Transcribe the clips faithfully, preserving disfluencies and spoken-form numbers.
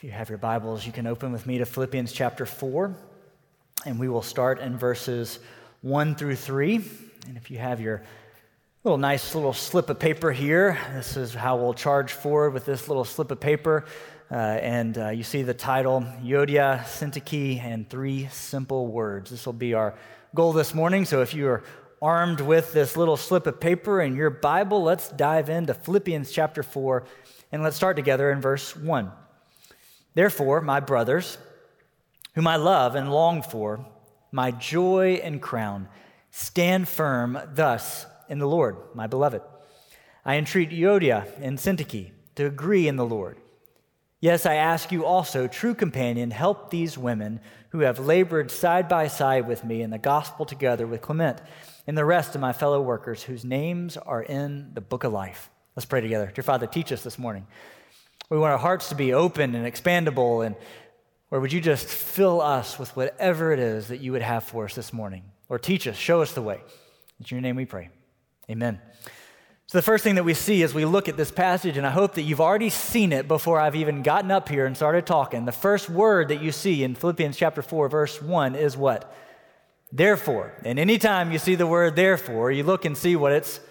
If you have your Bibles, you can open with me to Philippians chapter four, and we will start in verses one through three. And if you have your little nice little slip of paper here, this is how we'll charge forward with this little slip of paper. Uh, and uh, you see the title, Euodia, Syntyche, and three simple words. This will be our goal this morning. So if you are armed with this little slip of paper and your Bible, let's dive into Philippians chapter four, and let's start together in verse one. Therefore, my brothers, whom I love and long for, my joy and crown, stand firm thus in the Lord, my beloved. I entreat Euodia and Syntyche to agree in the Lord. Yes, I ask you also, true companion, help these women who have labored side by side with me in the gospel together with Clement and the rest of my fellow workers whose names are in the book of life. Let's pray together. Dear Father, teach us this morning. We want our hearts to be open and expandable, and Lord, would you just fill us with whatever it is that you would have for us this morning? Or teach us, show us the way. In your name we pray. Amen. So the first thing that we see as we look at this passage, and I hope that you've already seen it before I've even gotten up here and started talking, the first word that you see in Philippians chapter four, verse one is what? Therefore. And anytime you see the word therefore, you look and see what it's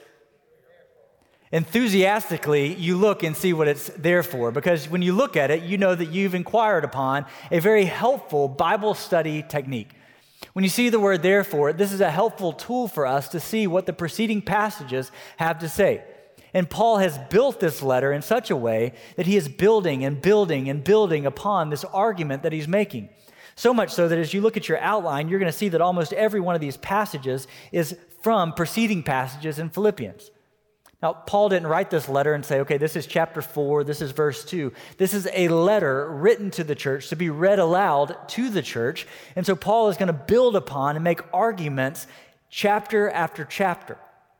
enthusiastically, you look and see what it's there for, because when you look at it, you know that you've inquired upon a very helpful Bible study technique. When you see the word therefore, this is a helpful tool for us to see what the preceding passages have to say. And Paul has built this letter in such a way that he is building and building and building upon this argument that he's making. So much so that as you look at your outline, you're going to see that almost every one of these passages is from preceding passages in Philippians. Now, Paul didn't write this letter and say, okay, this is chapter four, this is verse two. This is a letter written to the church to be read aloud to the church. And so Paul is going to build upon and make arguments chapter after chapter.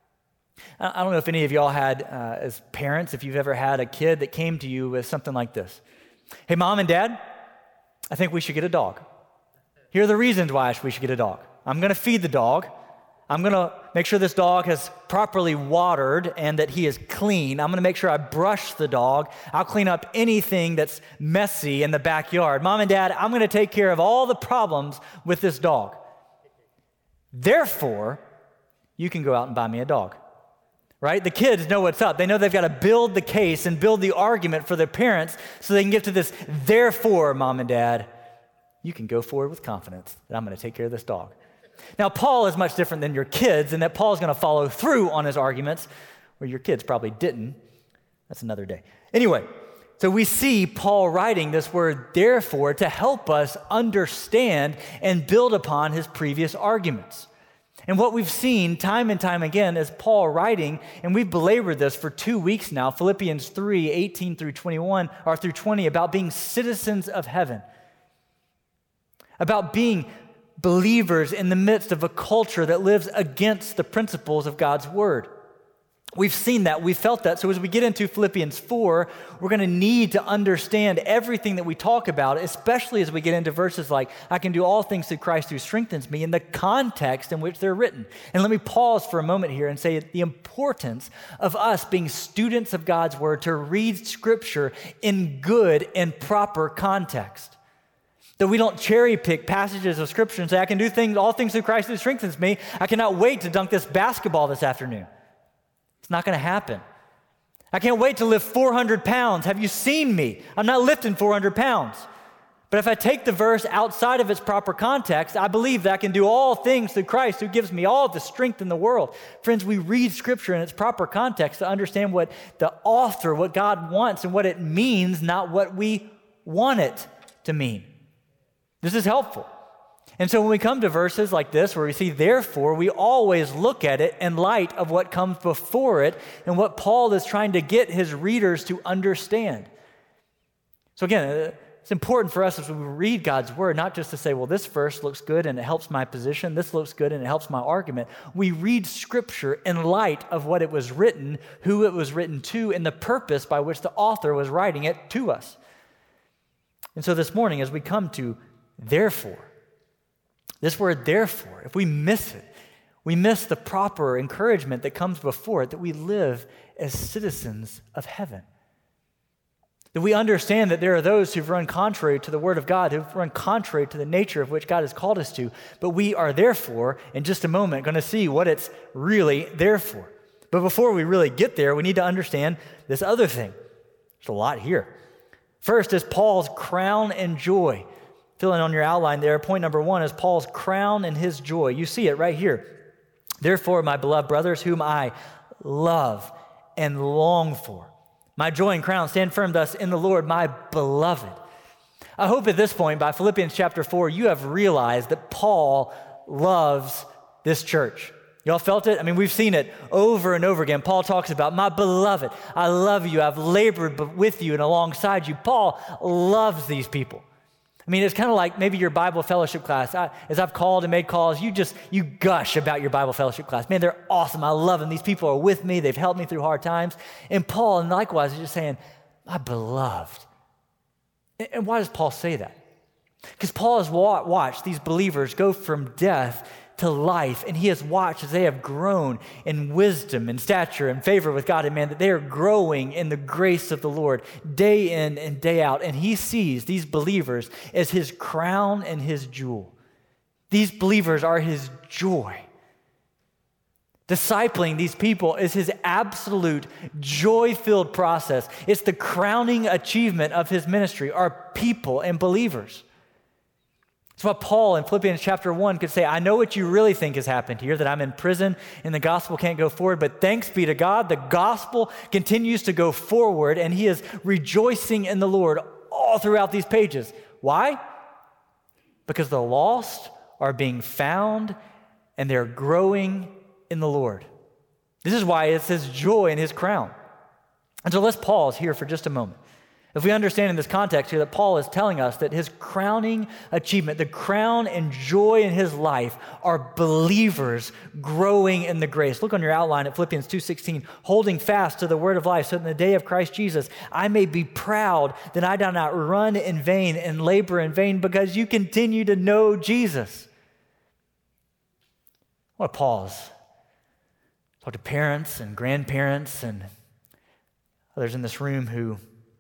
I don't know if any of y'all had, uh, as parents, if you've ever had a kid that came to you with something like this. Hey, mom and dad, I think we should get a dog. Here are the reasons why we should get a dog. I'm going to feed the dog. I'm going to make sure this dog has properly watered and that he is clean. I'm going to make sure I brush the dog. I'll clean up anything that's messy in the backyard. Mom and dad, I'm going to take care of all the problems with this dog. Therefore, you can go out and buy me a dog. Right? The kids know what's up. They know they've got to build the case and build the argument for their parents so they can get to this, therefore, mom and dad, you can go forward with confidence that I'm going to take care of this dog. Now, Paul is much different than your kids in that Paul's going to follow through on his arguments, where your kids probably didn't. That's another day. Anyway, so we see Paul writing this word, therefore, to help us understand and build upon his previous arguments. And what we've seen time and time again is Paul writing, and we've belabored this for two weeks now, Philippians three, eighteen through twenty-one, or through twenty, about being citizens of heaven, about being believers in the midst of a culture that lives against the principles of God's word. We've seen that, we've felt that. So as we get into Philippians four, we're going to need to understand everything that we talk about, especially as we get into verses like, I can do all things through Christ who strengthens me, in the context in which they're written. And let me pause for a moment here and say the importance of us being students of God's word to read Scripture in good and proper context. That we don't cherry pick passages of Scripture and say, I can do things, all things through Christ who strengthens me. I cannot wait to dunk this basketball this afternoon. It's not going to happen. I can't wait to lift four hundred pounds. Have you seen me? I'm not lifting four hundred pounds. But if I take the verse outside of its proper context, I believe that I can do all things through Christ who gives me all the strength in the world. Friends, we read Scripture in its proper context to understand what the author, what God wants and what it means, not what we want it to mean. This is helpful. And so when we come to verses like this where we see therefore, we always look at it in light of what comes before it and what Paul is trying to get his readers to understand. So again, it's important for us as we read God's word, not just to say, well, this verse looks good and it helps my position, this looks good and it helps my argument. We read Scripture in light of what it was written, who it was written to, and the purpose by which the author was writing it to us. And so this morning, as we come to therefore, this word therefore, if we miss it, we miss the proper encouragement that comes before it, that we live as citizens of heaven. That we understand that there are those who've run contrary to the word of God, who've run contrary to the nature of which God has called us to, but we are therefore, in just a moment, going to see what it's really there for. But before we really get there, we need to understand this other thing. There's a lot here. First is Paul's crown and joy. Fill in on your outline there. Point number one is Paul's crown and his joy. You see it right here. Therefore, my beloved brothers, whom I love and long for, my joy and crown, stand firm thus in the Lord, my beloved. I hope at this point, by Philippians chapter four, you have realized that Paul loves this church. Y'all felt it? I mean, we've seen it over and over again. Paul talks about, my beloved, I love you. I've labored with you and alongside you. Paul loves these people. I mean, it's kind of like maybe your Bible fellowship class. I, as I've called and made calls, you just, you gush about your Bible fellowship class. Man, they're awesome. I love them. These people are with me. They've helped me through hard times. And Paul, and likewise, is just saying, my beloved. And, and why does Paul say that? Because Paul has wa- watched these believers go from death to life, and he has watched as they have grown in wisdom and stature and favor with God and man, that they are growing in the grace of the Lord day in and day out. And he sees these believers as his crown and his jewel. These believers are his joy. Discipling these people is his absolute joy-filled process. It's the crowning achievement of his ministry, are people and believers. That's why Paul in Philippians chapter one could say, I know what you really think has happened here, that I'm in prison and the gospel can't go forward, but thanks be to God, the gospel continues to go forward and he is rejoicing in the Lord all throughout these pages. Why? Because the lost are being found and they're growing in the Lord. This is why it's his joy and his crown. And so let's pause here for just a moment. If we understand in this context here that Paul is telling us that his crowning achievement, the crown and joy in his life are believers growing in the grace. Look on your outline at Philippians two sixteen, holding fast to the word of life so that in the day of Christ Jesus, I may be proud that I do not run in vain and labor in vain because you continue to know Jesus. I want to pause. Talk to parents and grandparents and others in this room who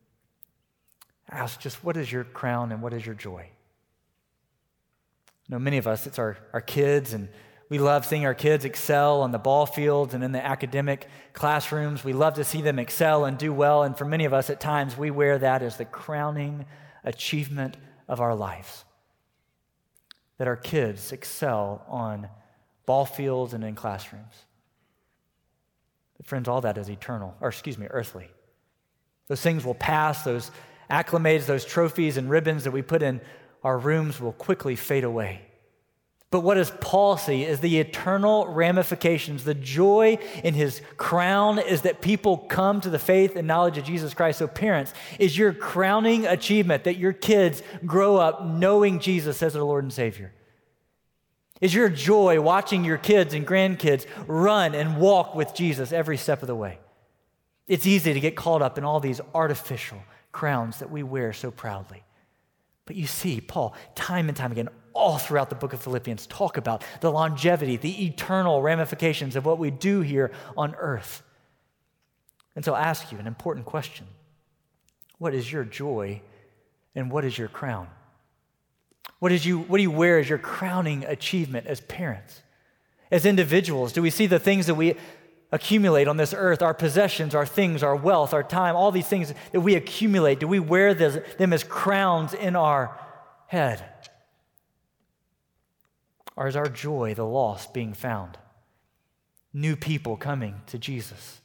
ask just, what is your crown and what is your joy? You know, many of us, it's our, our kids, and we love seeing our kids excel on the ball fields and in the academic classrooms. We love to see them excel and do well, and for many of us at times, we wear that as the crowning achievement of our lives. That our kids excel on ball fields and in classrooms. But friends, all that is eternal, or excuse me, earthly. Those things will pass, those acclimates, those trophies and ribbons that we put in our rooms will quickly fade away. But what does Paul see is the eternal ramifications. The joy in his crown is that people come to the faith and knowledge of Jesus Christ. So parents, is your crowning achievement that your kids grow up knowing Jesus as their Lord and Savior? Is your joy watching your kids and grandkids run and walk with Jesus every step of the way? It's easy to get caught up in all these artificial crowns that we wear so proudly. But you see, Paul, time and time again, all throughout the book of Philippians, talk about the longevity, the eternal ramifications of what we do here on earth. And so I'll ask you an important question. What is your joy and what is your crown? What, is you, what do you wear as your crowning achievement as parents? As individuals, do we see the things that we accumulate on this earth, our possessions, our things, our wealth, our time, all these things that we accumulate, do we wear this, them as crowns in our head? Or is our joy the lost being found? New people coming to Jesus?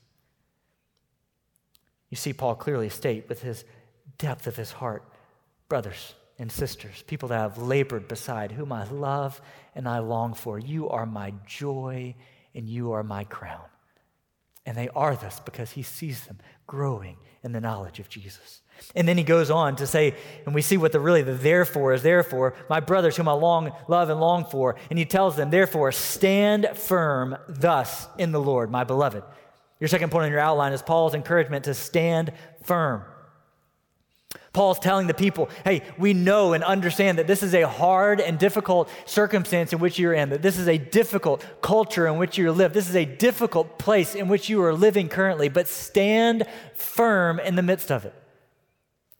You see Paul clearly state with his depth of his heart, brothers and sisters, people that have labored beside, whom I love and I long for, you are my joy and you are my crown. And they are this because he sees them growing in the knowledge of Jesus. And then he goes on to say, and we see what the really the therefore is therefore, my brothers whom I long, love and long for. And he tells them, therefore, stand firm thus in the Lord, my beloved. Your second point on your outline is Paul's encouragement to stand firm. Paul's telling the people, hey, we know and understand that this is a hard and difficult circumstance in which you're in, that this is a difficult culture in which you live. This is a difficult place in which you are living currently, but stand firm in the midst of it.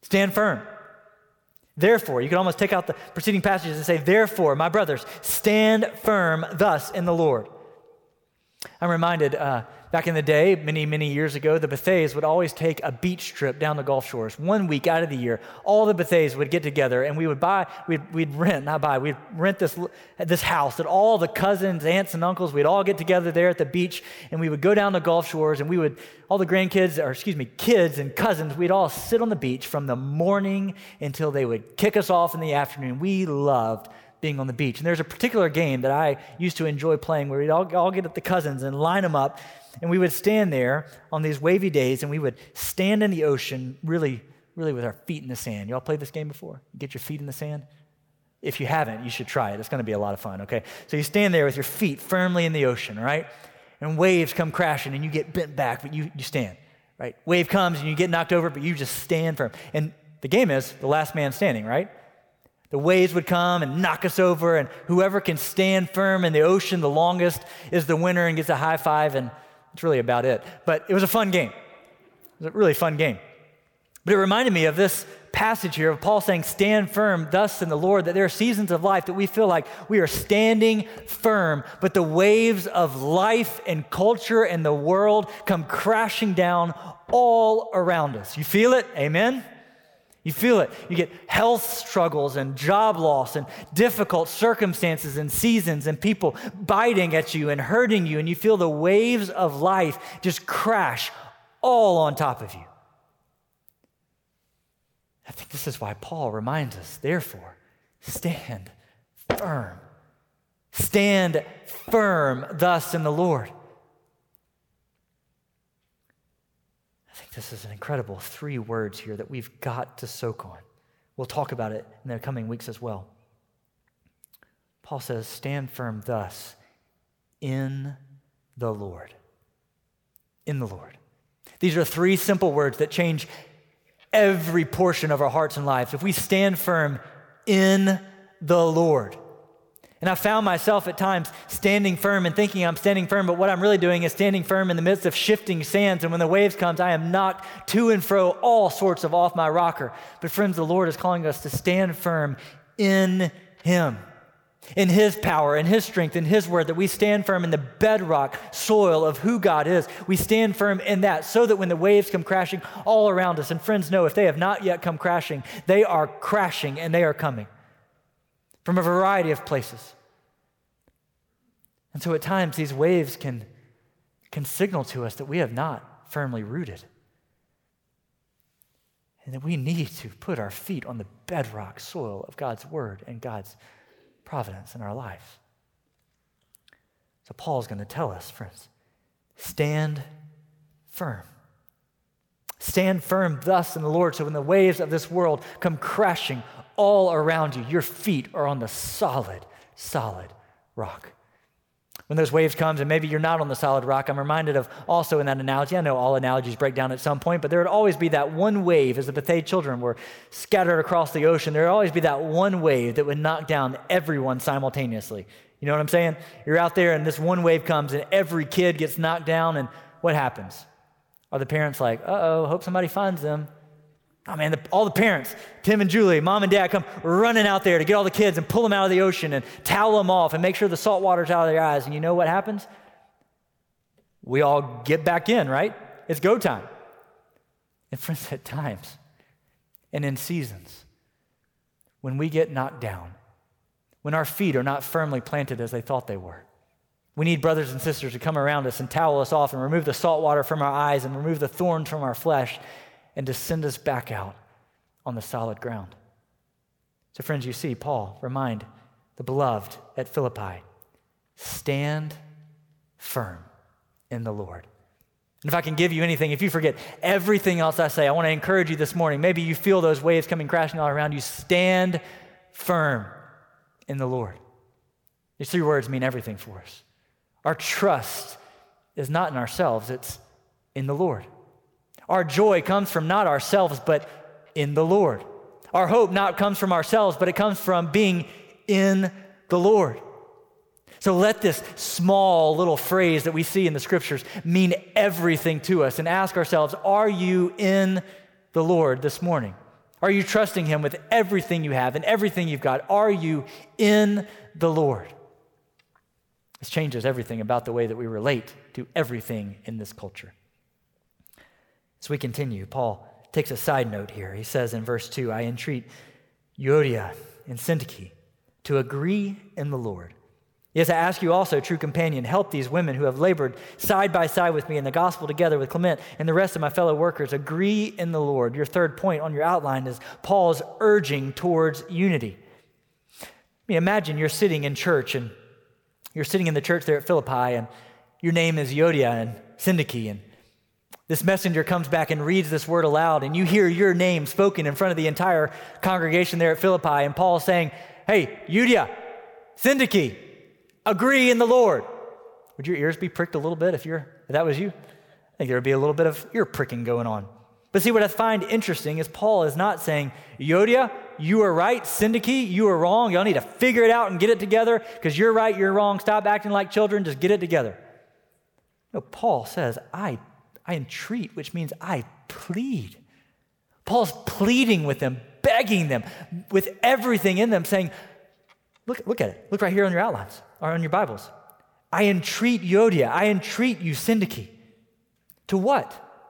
Stand firm. Therefore, you can almost take out the preceding passages and say, therefore, my brothers, stand firm thus in the Lord. I'm reminded uh, back in the day, many, many years ago, the Bethays would always take a beach trip down the Gulf Shores. One week out of the year, all the Bethays would get together and we would buy, we'd, we'd rent, not buy, we'd rent this, this house that all the cousins, aunts, and uncles, we'd all get together there at the beach and we would go down the Gulf Shores and we would, all the grandkids, or excuse me, kids and cousins, we'd all sit on the beach from the morning until they would kick us off in the afternoon. We loved being on the beach. And there's a particular game that I used to enjoy playing where we'd all, all get the cousins and line them up, and we would stand there on these wavy days, and we would stand in the ocean really, really with our feet in the sand. Y'all played this game before? You get your feet in the sand? If you haven't, you should try it. It's going to be a lot of fun, okay? So you stand there with your feet firmly in the ocean, right? And waves come crashing, and you get bent back, but you, you stand, right? Wave comes, and you get knocked over, but you just stand firm. And the game is the last man standing, right? The waves would come and knock us over, and whoever can stand firm in the ocean the longest is the winner and gets a high five, and that's really about it. But it was a fun game. It was a really fun game. But it reminded me of this passage here of Paul saying, stand firm thus in the Lord, that there are seasons of life that we feel like we are standing firm, but the waves of life and culture and the world come crashing down all around us. You feel it? Amen? You feel it. You get health struggles and job loss and difficult circumstances and seasons and people biting at you and hurting you, and you feel the waves of life just crash all on top of you. I think this is why Paul reminds us, therefore, stand firm. Stand firm thus in the Lord. I think this is an incredible three words here that we've got to soak on. We'll talk about it in the coming weeks as well. Paul says, stand firm thus in the Lord. In the Lord. These are three simple words that change every portion of our hearts and lives. If we stand firm in the Lord. And I found myself at times standing firm and thinking I'm standing firm, but what I'm really doing is standing firm in the midst of shifting sands. And when the waves comes, I am knocked to and fro all sorts of off my rocker. But friends, the Lord is calling us to stand firm in Him, in His power, in His strength, in His word, that we stand firm in the bedrock soil of who God is. We stand firm in that so that when the waves come crashing all around us, and friends know if they have not yet come crashing, they are crashing and they are coming from a variety of places. And so at times these waves can, can signal to us that we have not firmly rooted and that we need to put our feet on the bedrock soil of God's word and God's providence in our life. So Paul's going to tell us, friends, stand firm. Stand firm thus in the Lord, so when the waves of this world come crashing all around you, your feet are on the solid, solid rock. When those waves comes, and maybe you're not on the solid rock, I'm reminded of also in that analogy, I know all analogies break down at some point, but there would always be that one wave as the Bethay children were scattered across the ocean. There would always be that one wave that would knock down everyone simultaneously. You know what I'm saying? You're out there and this one wave comes and every kid gets knocked down, and what happens? Are the parents like, uh-oh, hope somebody finds them? Oh man, the, all the parents, Tim and Julie, mom and dad come running out there to get all the kids and pull them out of the ocean and towel them off and make sure the salt water's out of their eyes. And you know what happens? We all get back in, right? It's go time. And friends, at times and in seasons, when we get knocked down, when our feet are not firmly planted as they thought they were, we need brothers and sisters to come around us and towel us off and remove the salt water from our eyes and remove the thorns from our flesh and to send us back out on the solid ground. So friends, you see, Paul remind the beloved at Philippi, stand firm in the Lord. And if I can give you anything, if you forget everything else I say, I want to encourage you this morning. Maybe you feel those waves coming crashing all around you. Stand firm in the Lord. These three words mean everything for us. Our trust is not in ourselves, it's in the Lord. Our joy comes from not ourselves, but in the Lord. Our hope not comes from ourselves, but it comes from being in the Lord. So let this small little phrase that we see in the scriptures mean everything to us, and ask ourselves, are you in the Lord this morning? Are you trusting him with everything you have and everything you've got? Are you in the Lord? This changes everything about the way that we relate to everything in this culture. As we continue, Paul takes a side note here. He says in verse two, I entreat Euodia and Syntyche to agree in the Lord. Yes, I ask you also, true companion, help these women who have labored side by side with me in the gospel together with Clement and the rest of my fellow workers. Agree in the Lord. Your third point on your outline is Paul's urging towards unity. I mean, imagine you're sitting in church and you're sitting in the church there at Philippi and your name is Euodia and Syntyche, and this messenger comes back and reads this word aloud, and you hear your name spoken in front of the entire congregation there at Philippi, and Paul's saying, hey, Euodia, Syntyche, agree in the Lord. Would your ears be pricked a little bit if you're if that was you? I think there would be a little bit of ear pricking going on. But see, what I find interesting is Paul is not saying, Euodia, you are right, Syntyche, you are wrong. Y'all need to figure it out and get it together because you're right, you're wrong. Stop acting like children, just get it together. No, Paul says, I I entreat, which means I plead. Paul's pleading with them, begging them, with everything in them, saying, look, look at it. Look right here on your outlines, or on your Bibles. I entreat Euodia, I entreat you, Syntyche. To what?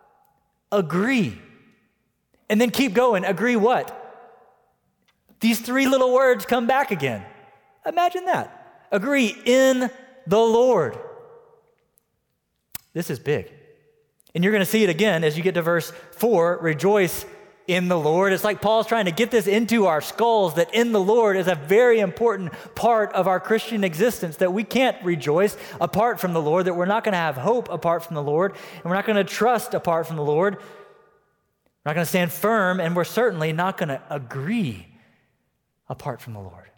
Agree. And then keep going. Agree what? These three little words come back again. Imagine that. Agree in the Lord. This is big. And you're going to see it again as you get to verse four, rejoice in the Lord. It's like Paul's trying to get this into our skulls that in the Lord is a very important part of our Christian existence, that we can't rejoice apart from the Lord, that we're not going to have hope apart from the Lord, and we're not going to trust apart from the Lord. We're not going to stand firm, and we're certainly not going to agree apart from the Lord.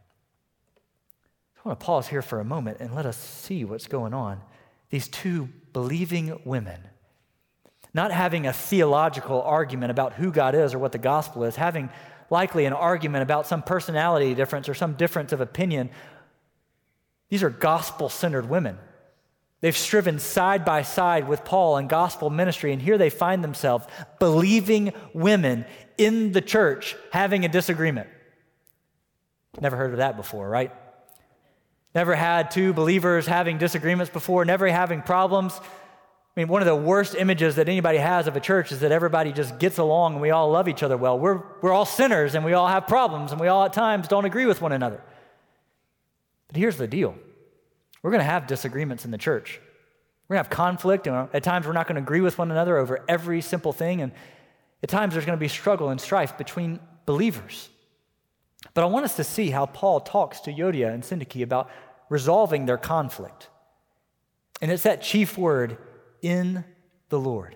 I want to pause here for a moment and let us see what's going on. These two believing women, not having a theological argument about who God is or what the gospel is, having likely an argument about some personality difference or some difference of opinion. These are gospel-centered women. They've striven side by side with Paul in gospel ministry, and here they find themselves believing women in the church having a disagreement. Never heard of that before, right? Never had two believers having disagreements before, never having problems. I mean, one of the worst images that anybody has of a church is that everybody just gets along and we all love each other well. We're, we're all sinners and we all have problems and we all at times don't agree with one another. But here's the deal. We're going to have disagreements in the church. We're going to have conflict, and at times we're not going to agree with one another over every simple thing, and at times there's going to be struggle and strife between believers. But I want us to see how Paul talks to Euodia and Syntyche about resolving their conflict. And it's that chief word, in the Lord.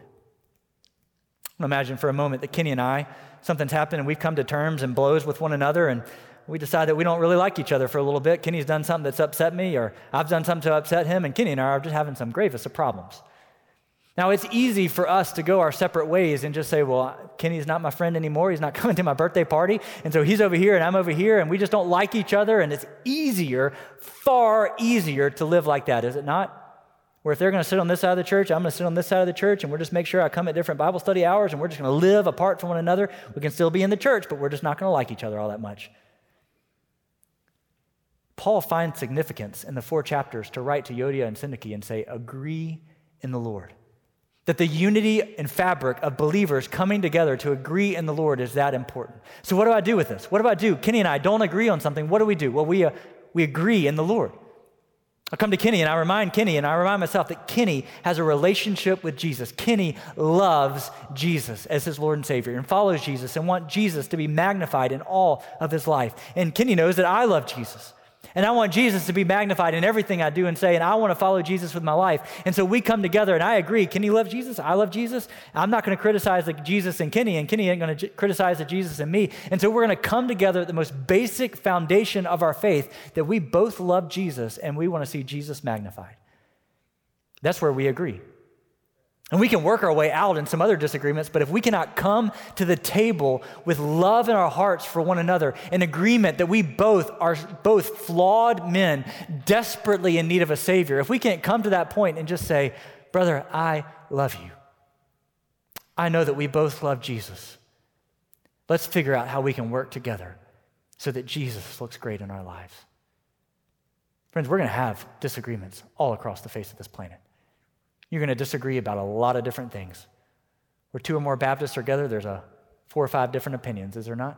Imagine for a moment that Kenny and I, something's happened and we've come to terms and blows with one another, and we decide that we don't really like each other for a little bit. Kenny's done something that's upset me, or I've done something to upset him, and Kenny and I are just having some gravest of problems. Now, it's easy for us to go our separate ways and just say, well, Kenny's not my friend anymore. He's not coming to my birthday party. And so he's over here and I'm over here, and we just don't like each other. And it's easier, far easier to live like that, is it not? Where if they're going to sit on this side of the church, I'm going to sit on this side of the church, and we'll just make sure I come at different Bible study hours, and we're just going to live apart from one another. We can still be in the church, but we're just not going to like each other all that much. Paul finds significance in the four chapters to write to Euodia and Syntyche and say, agree in the Lord. That the unity and fabric of believers coming together to agree in the Lord is that important. So what do I do with this? What do I do? Kenny and I don't agree on something. What do we do? Well, we, uh, we agree in the Lord. I come to Kenny and I remind Kenny and I remind myself that Kenny has a relationship with Jesus. Kenny loves Jesus as his Lord and Savior and follows Jesus and wants Jesus to be magnified in all of his life. And Kenny knows that I love Jesus. And I want Jesus to be magnified in everything I do and say, and I want to follow Jesus with my life. And so we come together, and I agree. Kenny loves Jesus. I love Jesus. I'm not going to criticize the Jesus in Kenny, and Kenny ain't going to criticize the Jesus in me. And so we're going to come together at the most basic foundation of our faith, that we both love Jesus, and we want to see Jesus magnified. That's where we agree. And we can work our way out in some other disagreements, but if we cannot come to the table with love in our hearts for one another, an agreement that we both are both flawed men, desperately in need of a Savior, if we can't come to that point and just say, brother, I love you. I know that we both love Jesus. Let's figure out how we can work together so that Jesus looks great in our lives. Friends, we're going to have disagreements all across the face of this planet. You're going to disagree about a lot of different things. Where two or more Baptists are together, there's a four or five different opinions, is there not?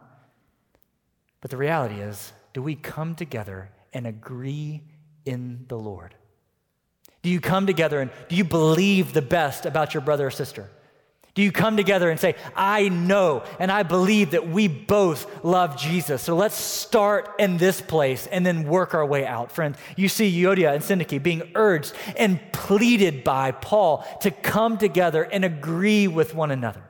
But the reality is, do we come together and agree in the Lord? Do you come together and do you believe the best about your brother or sister? Do you come together and say, I know and I believe that we both love Jesus. So let's start in this place and then work our way out. Friends, you see Euodia and Syntyche being urged and pleaded by Paul to come together and agree with one another.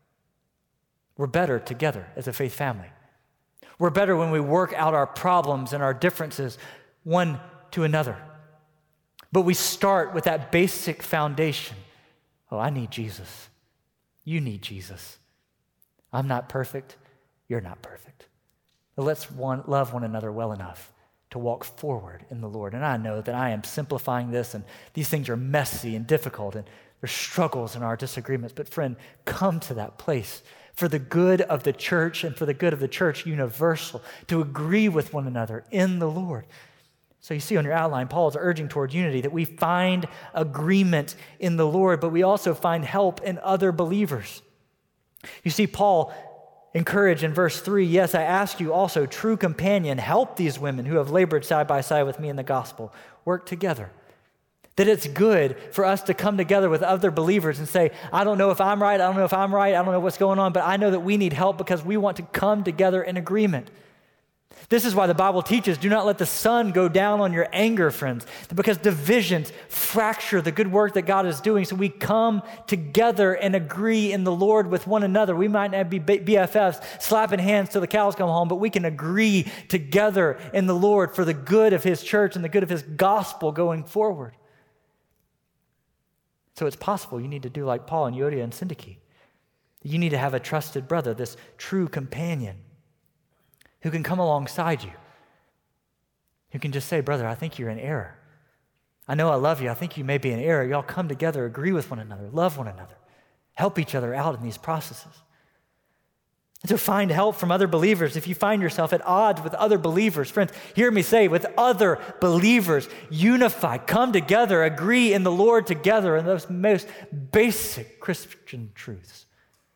We're better together as a faith family. We're better when we work out our problems and our differences one to another. But we start with that basic foundation. Oh, I need Jesus. You need Jesus. I'm not perfect. You're not perfect. But let's one, love one another well enough to walk forward in the Lord. And I know that I am simplifying this, and these things are messy and difficult, and there's struggles in our disagreements. But friend, come to that place for the good of the church and for the good of the church universal, to agree with one another in the Lord. So you see on your outline, Paul is urging toward unity, that we find agreement in the Lord, but we also find help in other believers. You see Paul encourage in verse three, yes, I ask you also, true companion, help these women who have labored side by side with me in the gospel. Work together. That it's good for us to come together with other believers and say, I don't know if I'm right, I don't know if I'm right, I don't know what's going on, but I know that we need help because we want to come together in agreement. This is why the Bible teaches, do not let the sun go down on your anger, friends, because divisions fracture the good work that God is doing. So we come together and agree in the Lord with one another. We might not be B F Fs slapping hands till the cows come home, but we can agree together in the Lord for the good of his church and the good of his gospel going forward. So it's possible you need to do like Paul and Euodia and Syntyche. You need to have a trusted brother, this true companion, who can come alongside you, who can just say, brother, I think you're in error. I know I love you. I think you may be in error. Y'all come together, agree with one another, love one another, help each other out in these processes. And so find help from other believers. If you find yourself at odds with other believers, friends, hear me say, with other believers, unify, come together, agree in the Lord together in those most basic Christian truths.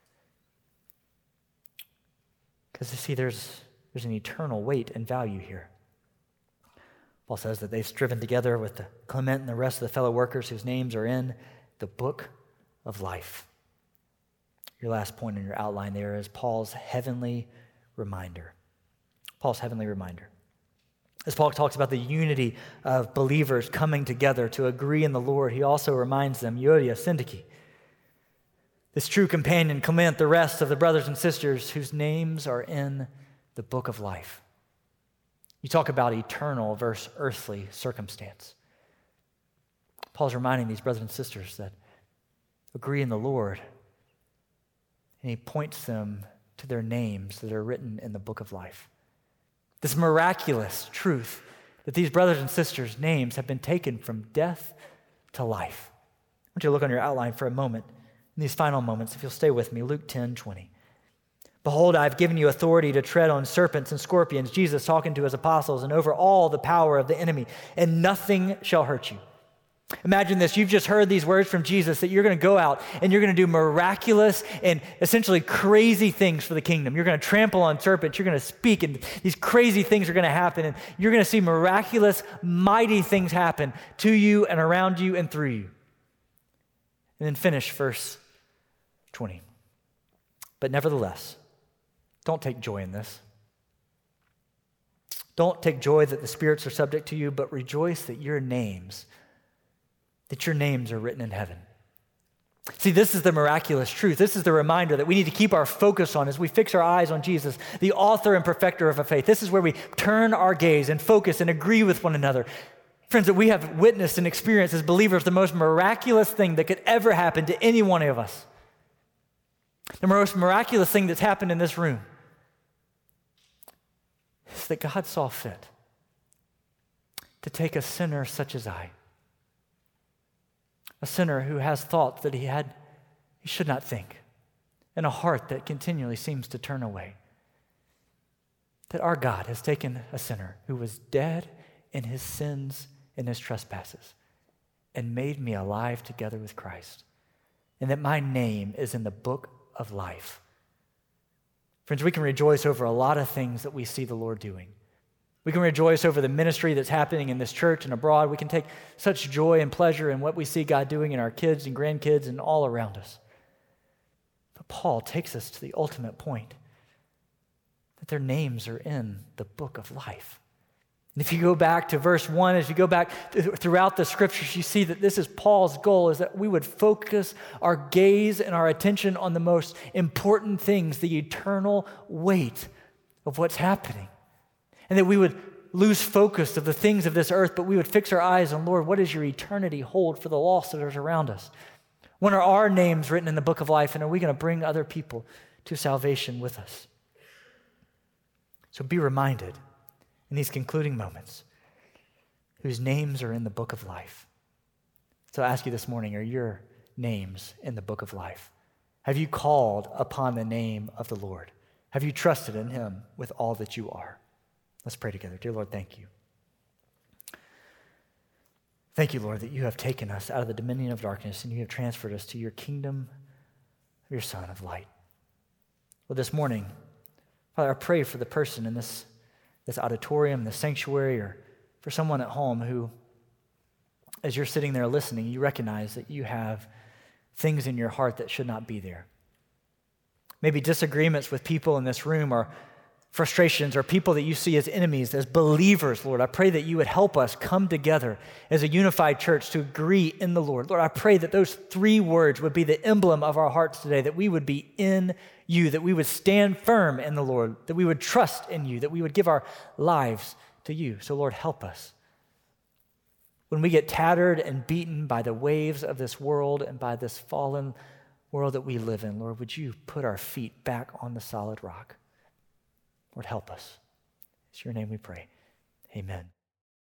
Because you see, there's There's an eternal weight and value here. Paul says that they've striven together with the Clement and the rest of the fellow workers whose names are in the book of life. Your last point in your outline there is Paul's heavenly reminder. Paul's heavenly reminder. As Paul talks about the unity of believers coming together to agree in the Lord, he also reminds them, Euodia, Syntyche, this true companion, Clement, the rest of the brothers and sisters whose names are in the book of life. You talk about eternal versus earthly circumstance. Paul's reminding these brothers and sisters that agree in the Lord, and he points them to their names that are written in the book of life. This miraculous truth that these brothers and sisters' names have been taken from death to life. I want you to look on your outline for a moment. In these final moments, if you'll stay with me, Luke ten twenty. Behold, I have given you authority to tread on serpents and scorpions, Jesus talking to his apostles, and over all the power of the enemy, and nothing shall hurt you. Imagine this, you've just heard these words from Jesus that you're going to go out and you're going to do miraculous and essentially crazy things for the kingdom. You're going to trample on serpents, you're going to speak, and these crazy things are going to happen, and you're going to see miraculous, mighty things happen to you and around you and through you. And then finish verse twenty. But nevertheless, don't take joy in this. Don't take joy that the spirits are subject to you, but rejoice that your names, that your names are written in heaven. See, this is the miraculous truth. This is the reminder that we need to keep our focus on as we fix our eyes on Jesus, the author and perfecter of our faith. This is where we turn our gaze and focus and agree with one another. Friends, that we have witnessed and experienced as believers the most miraculous thing that could ever happen to any one of us. The most miraculous thing that's happened in this room is that God saw fit to take a sinner such as I, a sinner who has thoughts that he had he should not think, and a heart that continually seems to turn away. That our God has taken a sinner who was dead in his sins and his trespasses and made me alive together with Christ, and that my name is in the book of life. Friends, we can rejoice over a lot of things that we see the Lord doing. We can rejoice over the ministry that's happening in this church and abroad. We can take such joy and pleasure in what we see God doing in our kids and grandkids and all around us. But Paul takes us to the ultimate point, that their names are in the book of life. And if you go back to verse one, as you go back th- throughout the scriptures, you see that this is Paul's goal, is that we would focus our gaze and our attention on the most important things, the eternal weight of what's happening. And that we would lose focus of the things of this earth, but we would fix our eyes on, Lord, what does your eternity hold for the lost that is around us? When are our names written in the book of life, and are we going to bring other people to salvation with us? So be reminded in these concluding moments whose names are in the book of life. So I ask you this morning, are your names in the book of life? Have you called upon the name of the Lord? Have you trusted in him with all that you are? Let's pray together. Dear Lord, thank you. Thank you, Lord, that you have taken us out of the dominion of darkness and you have transferred us to your kingdom of your Son of light. Well, this morning, Father, I pray for the person in this, this auditorium, this sanctuary, or for someone at home who, as you're sitting there listening, you recognize that you have things in your heart that should not be there. Maybe disagreements with people in this room, or frustrations, or people that you see as enemies, as believers, Lord. I pray that you would help us come together as a unified church to agree in the Lord. Lord, I pray that those three words would be the emblem of our hearts today, that we would be in you, that we would stand firm in the Lord, that we would trust in you, that we would give our lives to you. So Lord, help us. When we get tattered and beaten by the waves of this world and by this fallen world that we live in, Lord, would you put our feet back on the solid rock? Lord, help us. It's your name we pray. Amen.